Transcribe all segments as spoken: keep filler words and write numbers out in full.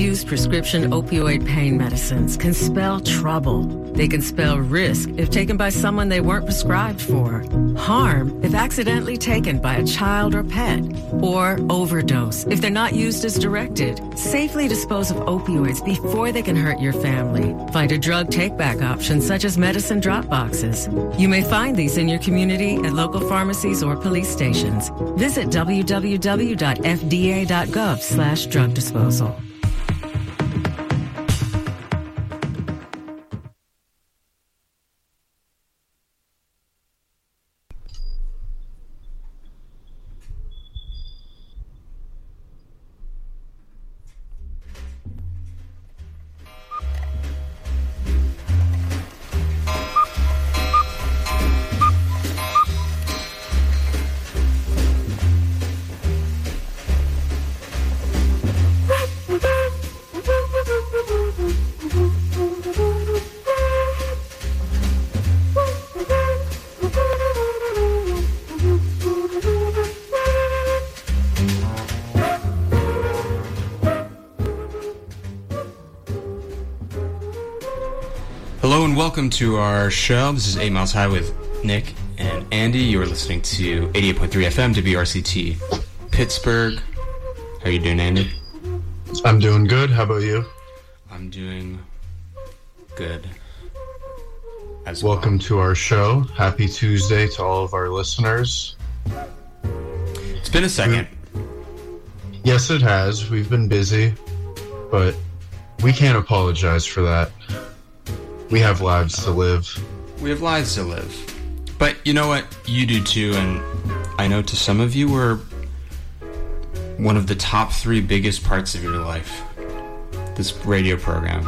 Drug-used prescription opioid pain medicines can spell trouble. They can spell risk if taken by someone they weren't prescribed for, harm if accidentally taken by a child or pet, or overdose if they're not used as directed. Safely dispose of opioids before they can hurt your family. Find a drug take-back option such as medicine drop boxes. You may find these in your community at local pharmacies or police stations. Visit w w w dot f d a dot gov slash drug disposal. Welcome to our show. This is eight Miles High with Nick and Andy. You are listening to eighty-eight point three F M, W R C T, Pittsburgh. How are you doing, Andy? I'm doing good. How about you? I'm doing good. As Welcome well. to our show. Happy Tuesday to all of our listeners. It's been a second. We, yes, it has. We've been busy, but we can't apologize for that. We have lives to live. We have lives to live. But you know what? You do too, and I know to some of you we're one of the top three biggest parts of your life. This radio program.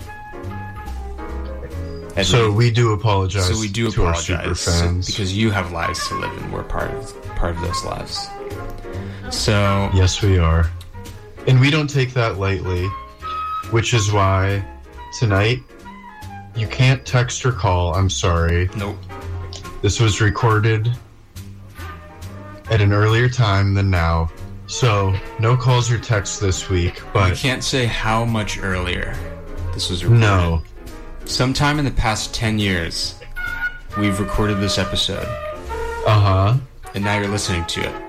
At so least, we do apologize so we do to apologize our super fans. Because you have lives to live and we're part of part of those lives. So yes, we are. And we don't take that lightly, which is why tonight you can't text or call. I'm sorry. Nope. This was recorded at an earlier time than now. So, no calls or texts this week, but... You can't say how much earlier this was recorded. No. Sometime in the past ten years, we've recorded this episode. Uh-huh. And now you're listening to it.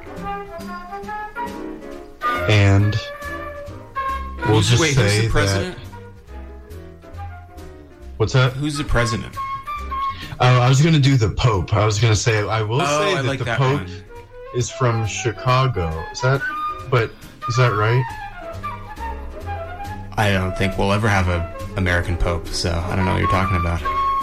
And we'll who's, just wait, say who's the president? that... What's that? Who's the president? Oh, I was going to do the Pope. I was going to say, I will oh, say I that like the that Pope one. is from Chicago. Is that, but is that right? I don't think we'll ever have a American Pope, so I don't know what you're talking about.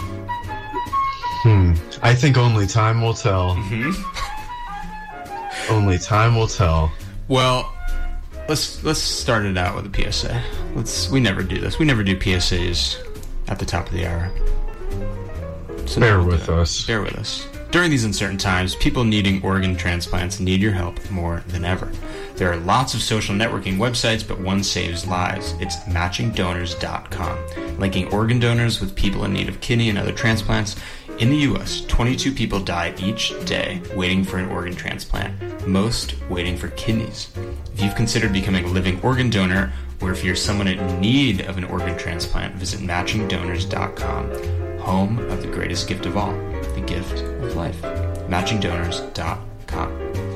Hmm. I think only time will tell. Mm-hmm. Only time will tell. Well, let's let's start it out with a P S A. Let's. We never do this. We never do P S As at the top of the hour. So Bear we'll with us. Bear with us. During these uncertain times, people needing organ transplants need your help more than ever. There are lots of social networking websites, but one saves lives. It's matching donors dot com, linking organ donors with people in need of kidney and other transplants. In the U S, twenty-two people die each day waiting for an organ transplant, most waiting for kidneys. If you've considered becoming a living organ donor, or if you're someone in need of an organ transplant, visit matching donors dot com, home of the greatest gift of all, the gift of life. matching donors dot com.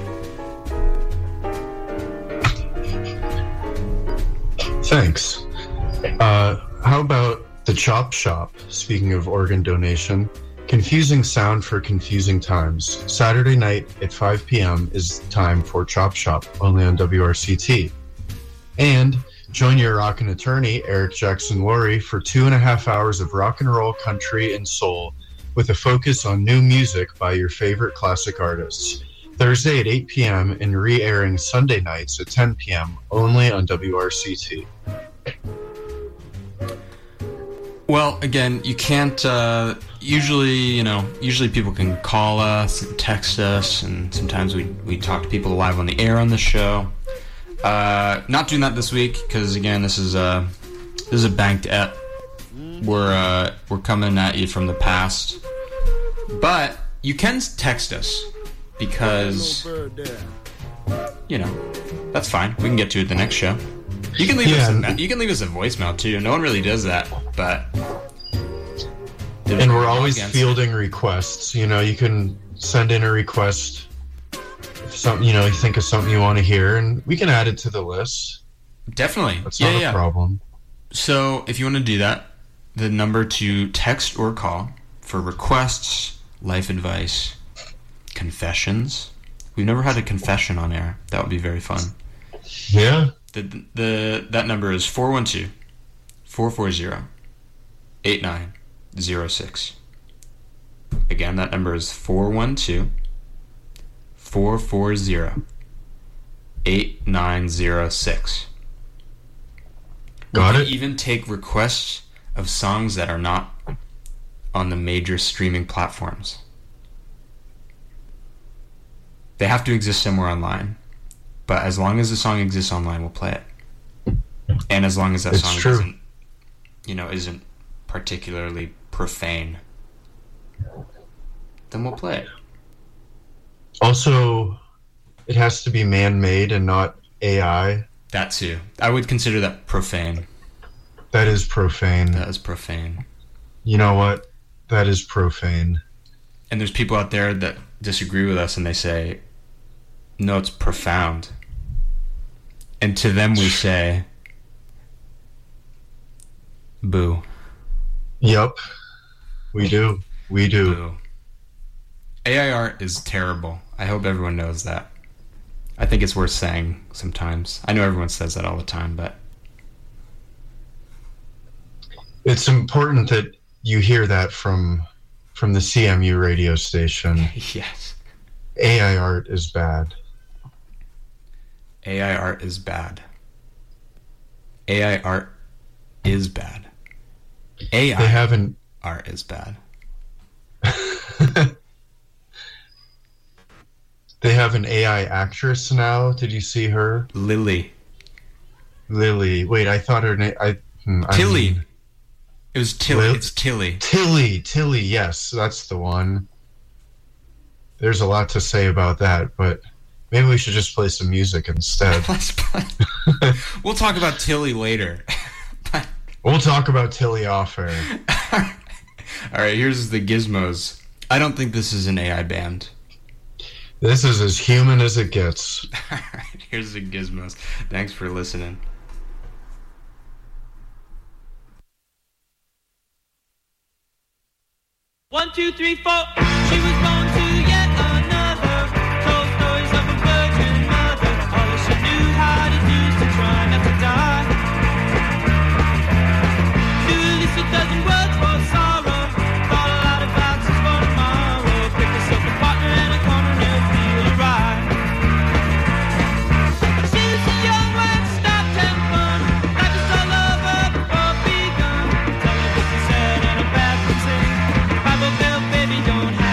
Thanks. Uh, how about the Chop Shop? Speaking of organ donation, confusing sound for confusing times. Saturday night at five p.m. is time for Chop Shop, only on W R C T. And join your rockin' attorney, Eric Jackson Laurie, for two and a half hours of rock and roll, country, and soul, with a focus on new music by your favorite classic artists. Thursday at eight p.m. and re-airing Sunday nights at ten p.m. only on W R C T. Well, again, you can't, uh, usually, you know, usually people can call us and text us, and sometimes we, we talk to people live on the air on the show. Uh, not doing that this week, because, again, this is a, this is a banked ep. We're, uh, we're coming at you from the past. But you can text us, because, you know, that's fine. We can get to it the next show. You can leave Yeah, us a and- me- you can leave us a voicemail too. No one really does that, but And we're always Against- fielding requests. You know, you can send in a request if some, you know, you think of something you want to hear, and we can add it to the list. Definitely. That's yeah, not yeah. a problem. So if you want to do that, the number to text or call for requests, life advice, confessions. We've never had a confession on air. That would be very fun. Yeah. The the that number is four one two, four four zero, eight nine zero six. Again, that number is four one two, four four zero, eight nine zero six. Got we it. can even take requests of songs that are not on the major streaming platforms. They have to exist somewhere online. But as long as the song exists online, we'll play it. And as long as that It's song true. isn't, you know, isn't particularly profane, then we'll play it. Also, it has to be man-made and not A I. That too. I would consider that profane. That is profane. That is profane. You know what? That is profane. And there's people out there that disagree with us and they say, no, it's profound. And to them we say, boo. Yep. We do. We do. Boo. A I art is terrible. I hope everyone knows that. I think it's worth saying sometimes. I know everyone says that all the time, but It's important that you hear that from from the C M U radio station. yes. A I art is bad. A I art is bad. A I art is bad. A I They haven't. art is bad. They have an A I actress now. Did you see her? Lily. Lily. Wait, I thought her name. I hmm, I Tilly. mean- It was Tilly. Lil- It's Tilly. Tilly. Tilly. Yes, that's the one. There's a lot to say about that, but maybe we should just play some music instead. Let's play. We'll talk about Tilly later. We'll talk about Tilly off air. All right, here's the gizmos. I don't think this is an A I band. This is as human as it gets. All right, here's the gizmos. Thanks for listening. One, two, three, four. She was born to yet another. Told stories of a virgin mother. All that she knew how to do is to try not to die. Knew at least a dozen words for sorrow. Thought a lot about us for tomorrow. Pick herself a partner in a corner and it'll feel alright. She was a young one, stopped having fun. Life is all over before it begun. Tell her what she said and a bad thing. Bible Belt, baby, don't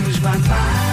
lose my mind.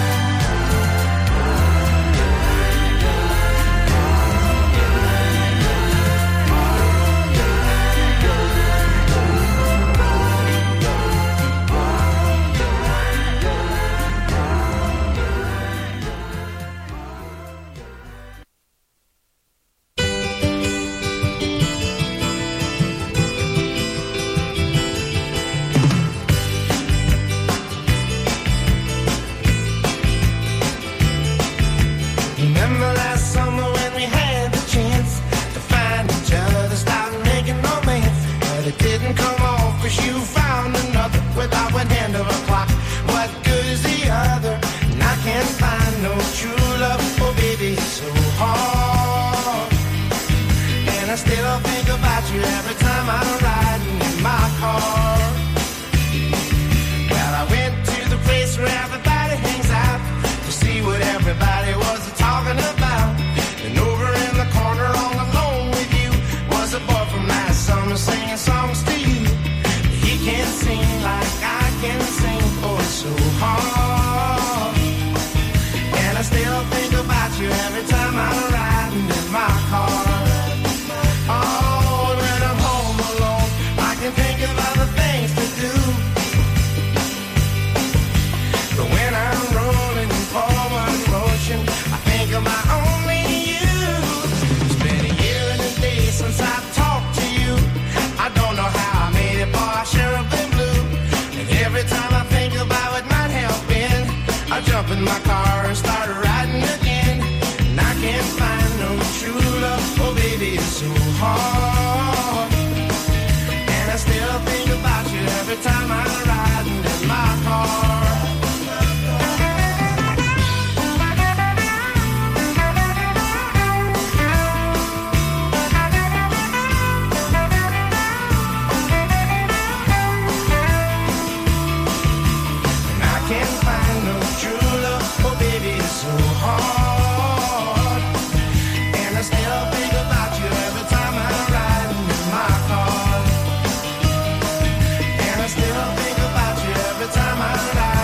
Still think about you every time I ride.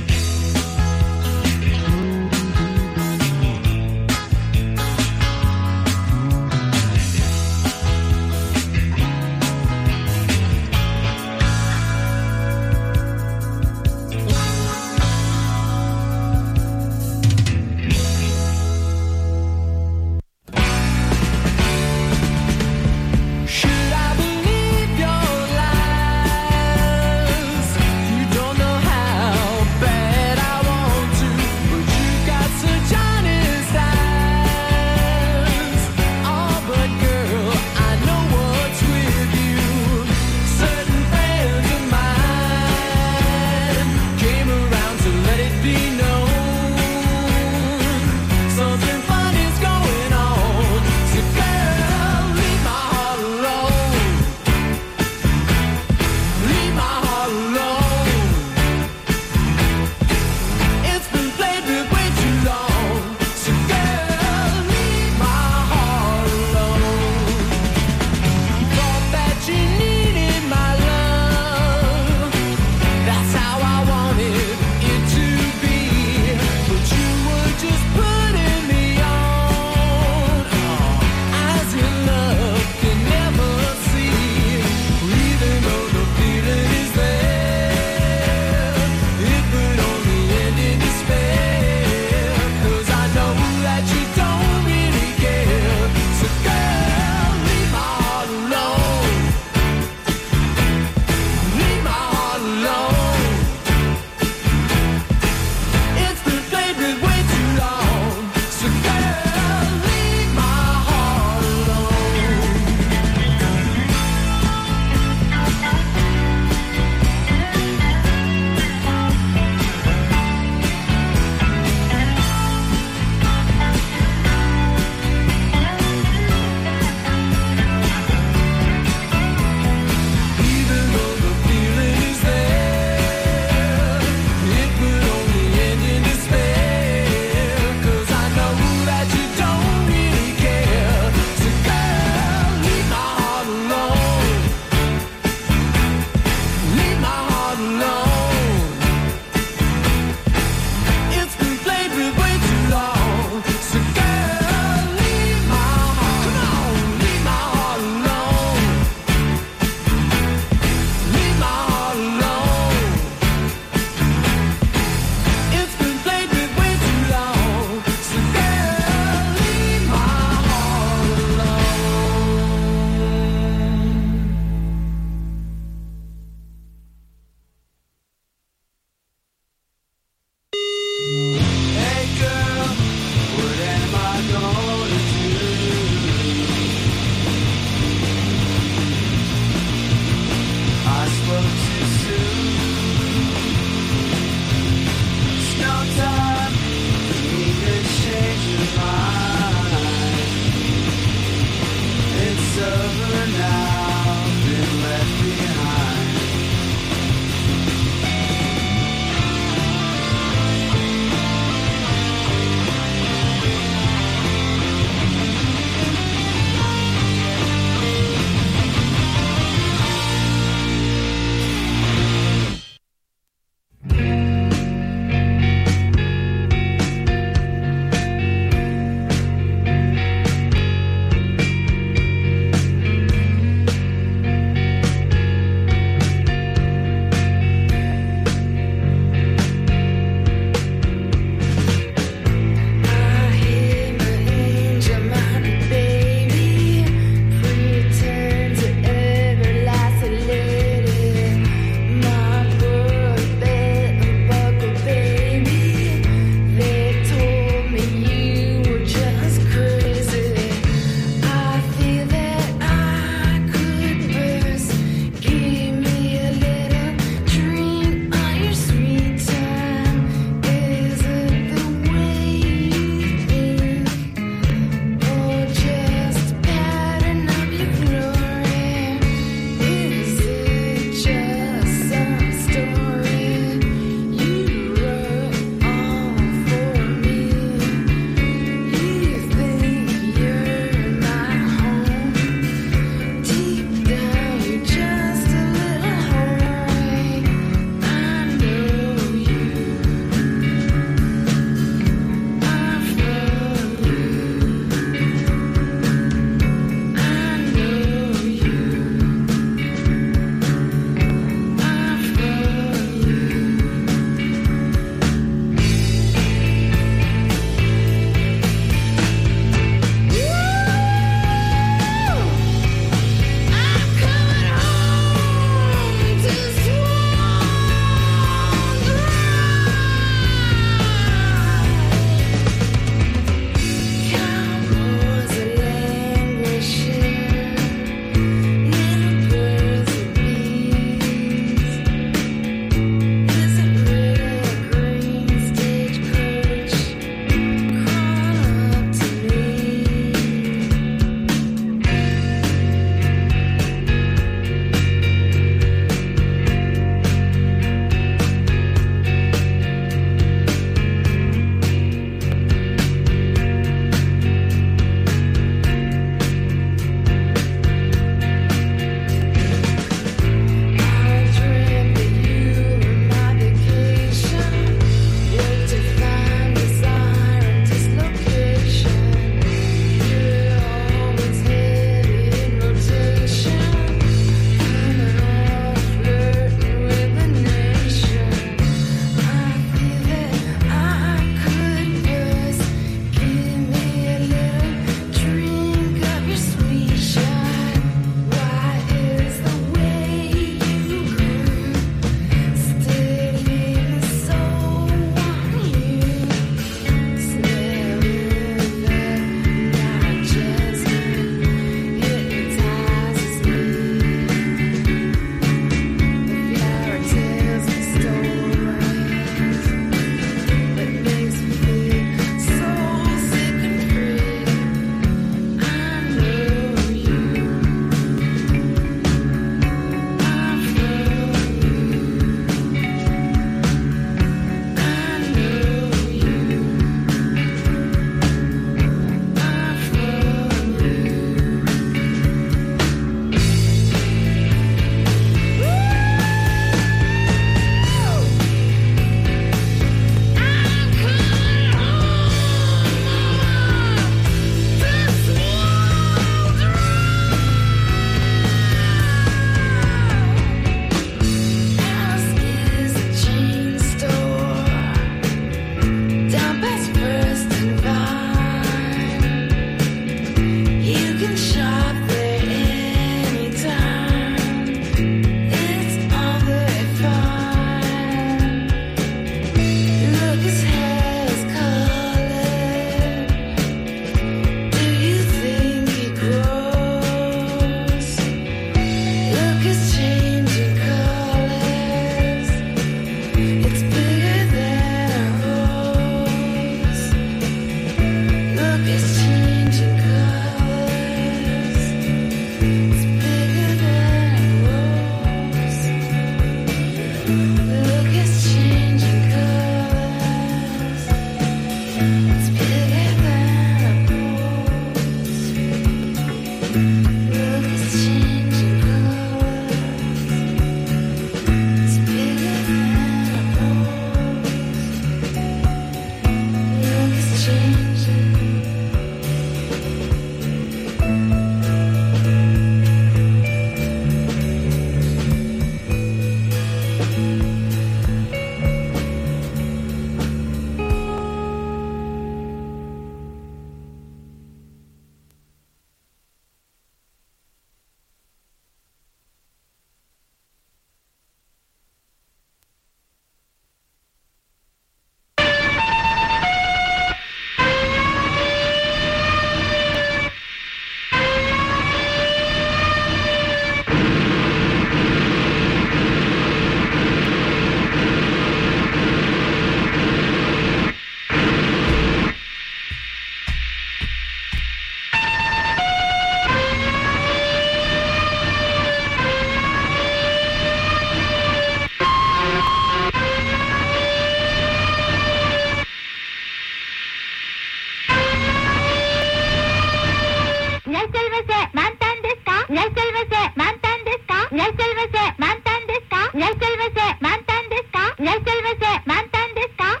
で満タンですか？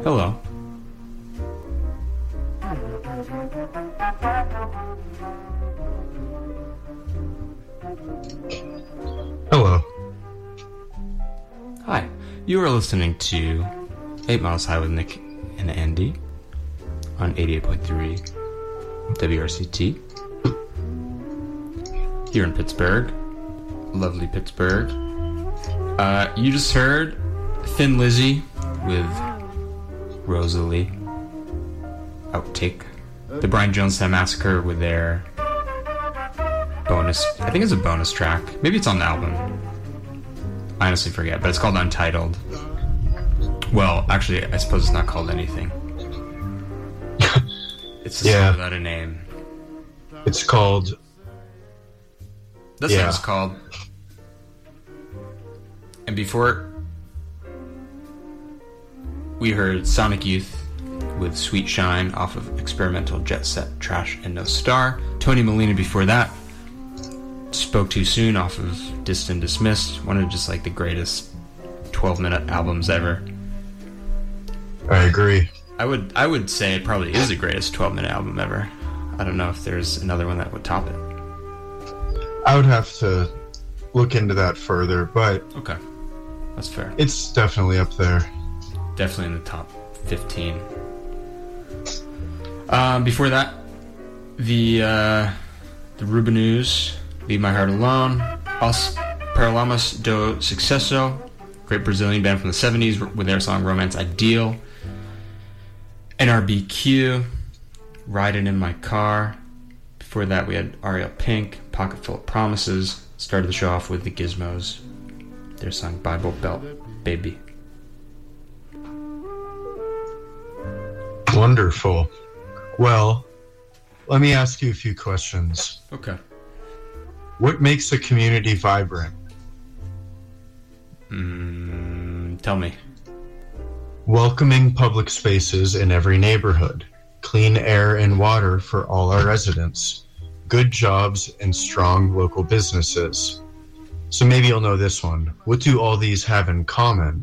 Hello. Hello. Hi. You are listening to Eight Miles High with Nick and Andy on eighty-eight point three W R C T here in Pittsburgh. Lovely Pittsburgh. Uh, you just heard Thin Lizzy with Rosalie. Outtake. The Brian Jonestown Massacre with their bonus. I think it's a bonus track. Maybe it's on the album. I honestly forget, but it's called Untitled. Well, actually, I suppose it's not called anything. It's a Yeah. song without a name. It's called. This Yeah. one's called. And before, we heard Sonic Youth with Sweet Shine off of Experimental Jet Set, Trash and No Star. Tony Molina before that. Spoke Too Soon off of Dissed and Dismissed. One of just like the greatest twelve minute albums ever. I agree. I would I would say it probably is the greatest twelve minute album ever. I don't know if there's another one that would top it. I would have to look into that further, but Okay. That's fair. it's definitely up there. Definitely in the top fifteen. Um, before that, the uh, the Rubenus, Leave My Heart Alone, Os Paralamas do Sucesso, great Brazilian band from the seventies with their song Romance Ideal. N R B Q, Riding in My Car. Before that, we had Ariel Pink, Pocket Full of Promises. Started the show off with the Gizmos, their song Bible Belt Baby. Wonderful. Well, let me ask you a few questions. Okay. What makes a community vibrant? Mm, tell me. Welcoming public spaces in every neighborhood, clean air and water for all our residents, good jobs, and strong local businesses. So maybe you'll know this one. What do all these have in common?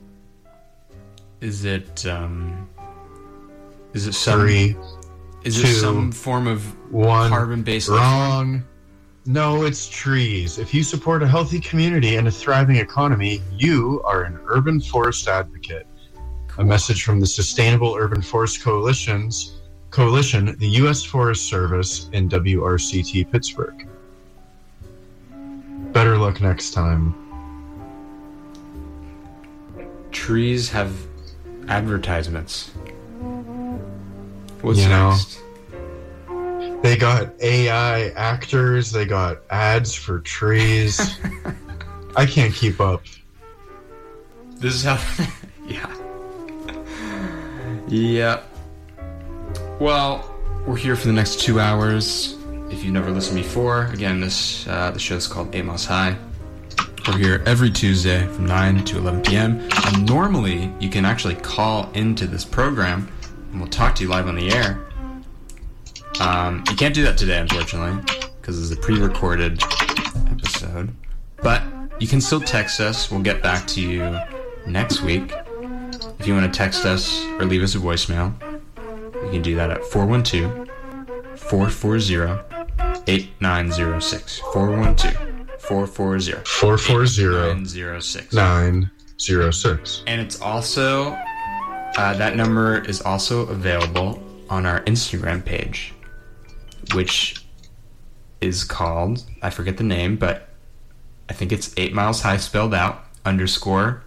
Is it um is it some Three, is two, it some form of one. carbon-based Wrong. No, it's trees. If you support a healthy community and a thriving economy, you are an urban forest advocate. A message from the Sustainable Urban Forest Coalition's Coalition, the U S Forest Service, and W R C T Pittsburgh. Better luck next time. trees have advertisements. What's You know. next? They got A I actors, they got ads for trees. I can't keep up. This is how yeah. Yeah. Well, we're here for the next two hours. If you've never listened before, again, this uh, the show's called Eight Miles High. We're here every Tuesday from nine to eleven p.m. And normally, you can actually call into this program, and we'll talk to you live on the air. Um, you can't do that today, unfortunately, because it's a pre-recorded episode. But you can still text us. We'll get back to you next week. If you want to text us or leave us a voicemail, you can do that at four one two, four four zero, eight nine zero six. four one two, four four zero, four four zero, eight nine zero six. nine zero six. And it's also, uh, that number is also available on our Instagram page, which is called, I forget the name, but I think it's Eight Miles High spelled out, underscore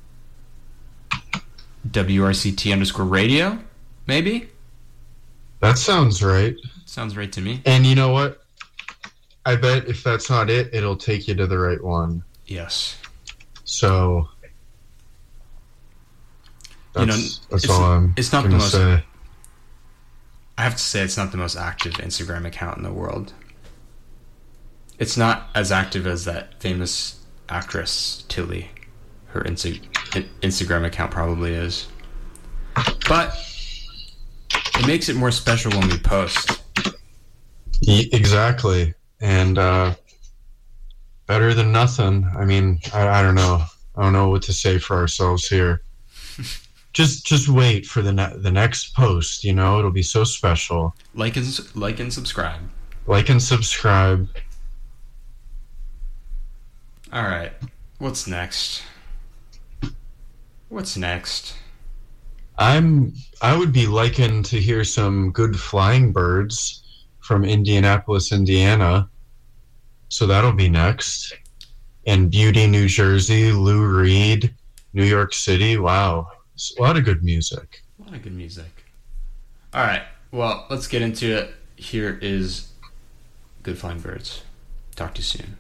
W R C T underscore radio, maybe? That sounds right. Sounds right to me. And you know what? I bet if that's not it, it'll take you to the right one. Yes. So that's, You know, that's it's- all I'm it's not the gonna most- say. I have to say it's not the most active Instagram account in the world. It's not as active as that famous actress, Tilly. Her Insta- Instagram account probably is. But it makes it more special when we post. Y- exactly. And uh, better than nothing. I mean, I, I don't know. I don't know what to say for ourselves here. just just wait for the ne- the next post. You know, it'll be so special. Like and like and subscribe. Like and subscribe. All right. What's next? What's next? I'm I would be liking to hear some Good Flying Birds from Indianapolis, Indiana. So that'll be next. And Beauty, New Jersey, Lou Reed, New York City. Wow. It's a lot of good music. A lot of good music. All right. Well, let's get into it. Here is Good Flying Birds. Talk to you soon.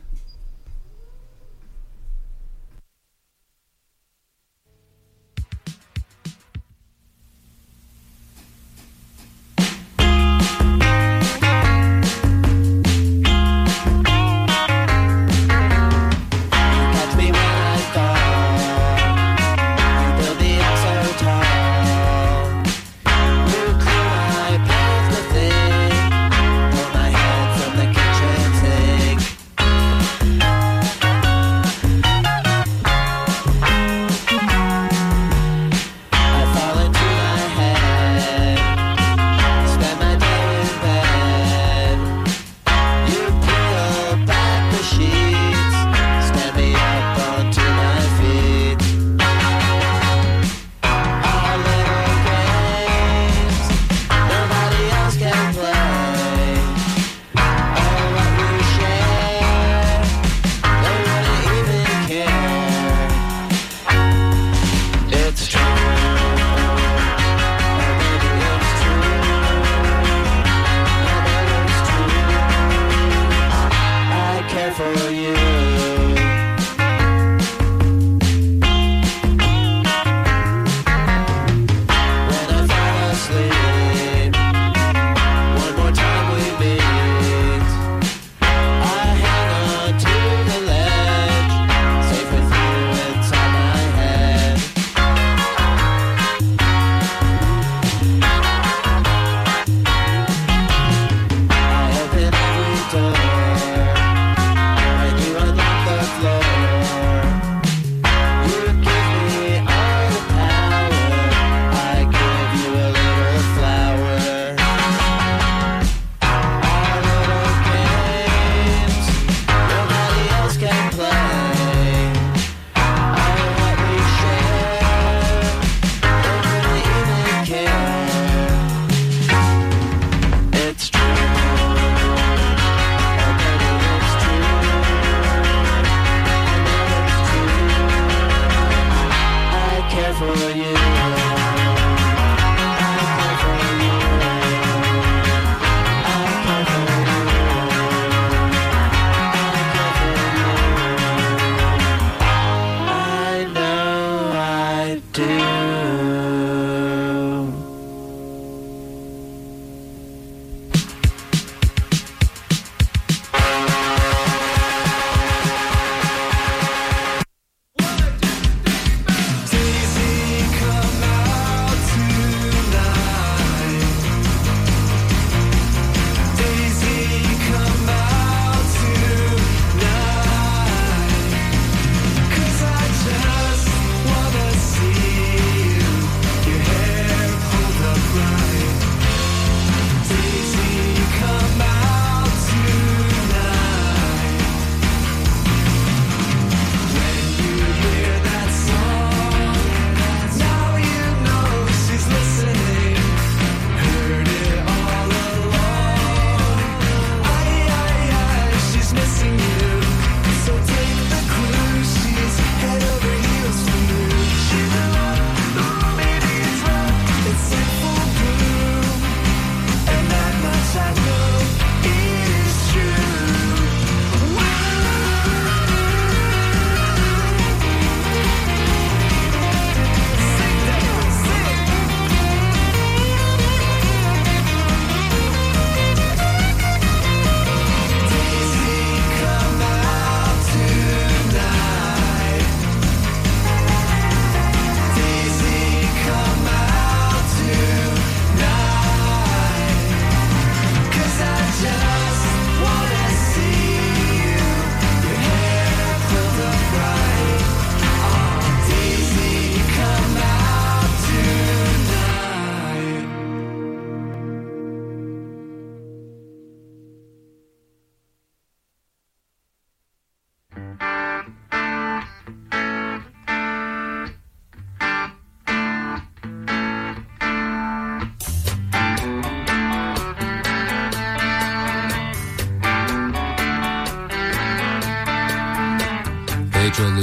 Cause I just wanna see you.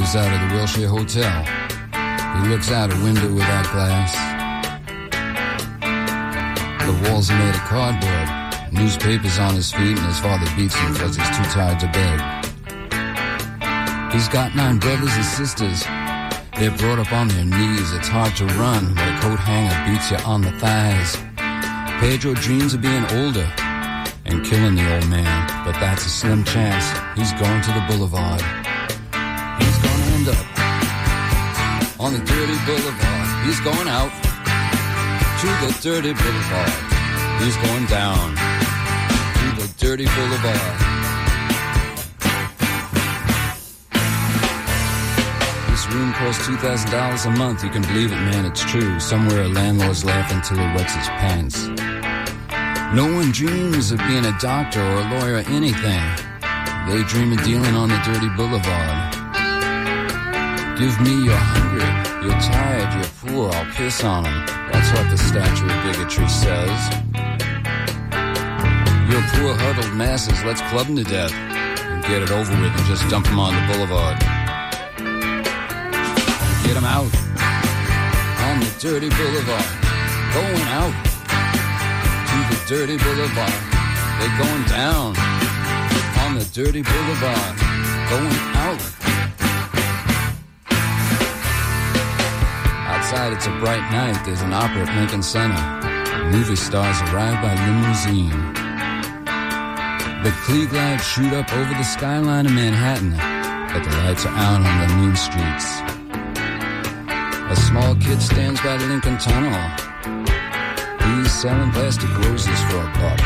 moves out of the Wilshire Hotel. He looks out a window without glass. The walls are made of cardboard. Newspapers on his feet, and his father beats him because he's too tired to beg. He's got nine brothers and sisters. They're brought up on their knees. It's hard to run when a coat hanger beats you on the thighs. Pedro dreams of being older and killing the old man, but that's a slim chance. He's going to the boulevard. He's gonna end up on the dirty boulevard. He's going out to the dirty boulevard. He's going down to the dirty boulevard. This room costs two thousand dollars a month. You can believe it, man, it's true. Somewhere a landlord's laughing till he wets his pants. No one dreams of being a doctor or a lawyer or anything. They dream of dealing on the dirty boulevard. Give me you're hungry, you're tired, you're poor, I'll piss on them. That's what the statue of bigotry says. You're poor huddled masses, let's club them to death and get it over with and just dump them on the boulevard. Get them out on the dirty boulevard. Going out to the dirty boulevard. They're going down on the dirty boulevard. Going out. Outside it's a bright night. There's an opera at Lincoln Center. Movie stars arrive by limousine. The Klieg lights shoot up over the skyline of Manhattan, but the lights are out on the mean streets. A small kid stands by the Lincoln Tunnel. He's selling plastic roses for a buck.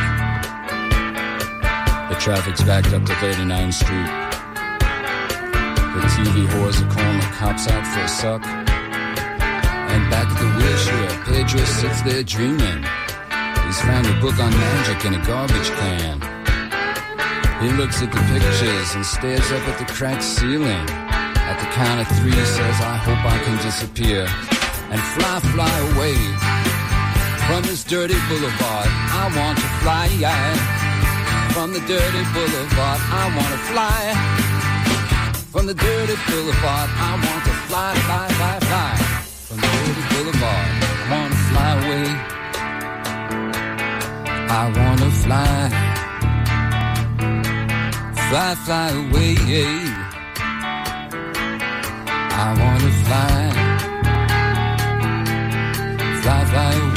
The traffic's backed up to thirty-ninth Street. The T V whores are calling the cops out for a suck. And back at the Wilshire, Pedro sits there dreaming. He's found a book on magic in a garbage can. He looks at the pictures and stares up at the cracked ceiling. At the count of three, he says, I hope I can disappear and fly, fly away from this dirty boulevard. I want to fly, yeah. From the dirty boulevard, I want to fly. From the dirty boulevard, I want to fly, fly, fly, fly. From the dirty boulevard, I want to fly away. I want to fly. Fly, fly away, yeah. I wanna fly, fly, fly away.